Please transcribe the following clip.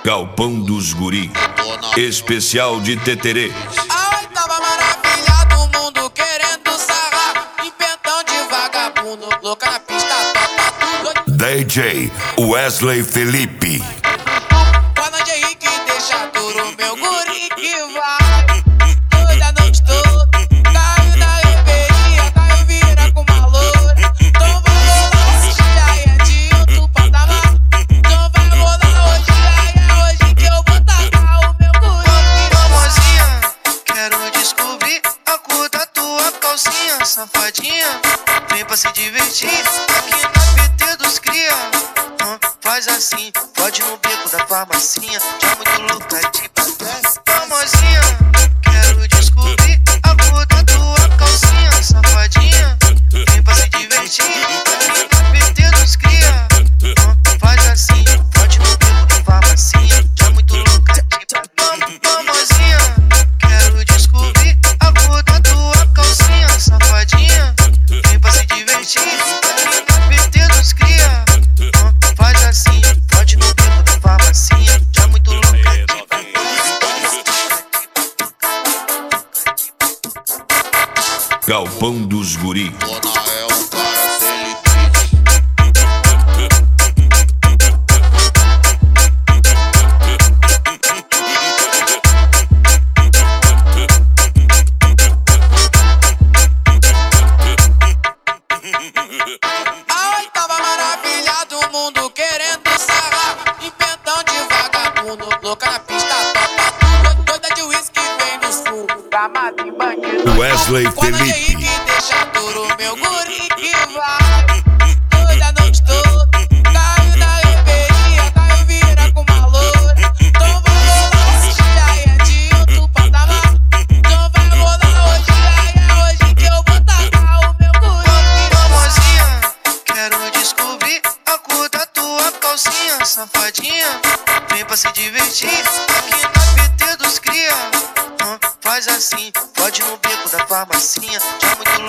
Galpão dos Guri, especial de Teterê. Ai, tava maravilhado, o mundo querendo sarrar. Inventão de vagabundo, louca na pista, topa tudo. DJ Wesley Felipe. Fala de Henrique, deixa duro, meu guri que vai. Doida a noite toda, caiu na reveria, caiu vira com uma loura. Então vai rolar hoje, já é de outro patamar. Então vai rolar hoje, já é hoje que eu vou tacar o meu guri. Famosinha, quero descobrir a cor da tua calcinha. Safadinha, vem pra se divertir aqui na PT dos cria. Faz assim, pode no beco da farmacinha. Já muito louca de bater. Famosinha, quero descobrir a cor da tua calcinha. Safadinha, vem pra se divertir aqui na PT dos cria. Faz assim, pode no beco da farmacinha. Já muito louca de bater. Famosinha, quero descobrir a cor da tua calcinha. Safadinha, vem pra se divertir aqui na PT dos cria. Faz assim, pode no beco da farmacinha. Já muito louca de Galpão dos Guri. Ai, tava maravilhado, o mundo querendo sarrar. Inventão de vagabundo, louca na pista, topa tudo. Doida de uísque, vem no sul, gamado e bandido. Wesley Fala de Felipe. Henrique, deixa duro, meu guri que vai. Doida a noite toda, caiu na reveria, caiu vira com uma loura. Então vai rolar hoje, já é de outro patamar. Então vai rolar hoje, já é hoje que eu vou tacar o meu guri. famosinha, quero descobrir a cor da tua calcinha. Safadinha, vem pra se divertir aqui na PT dos cria. Faz assim, pode no beco da farmacinha. Já muito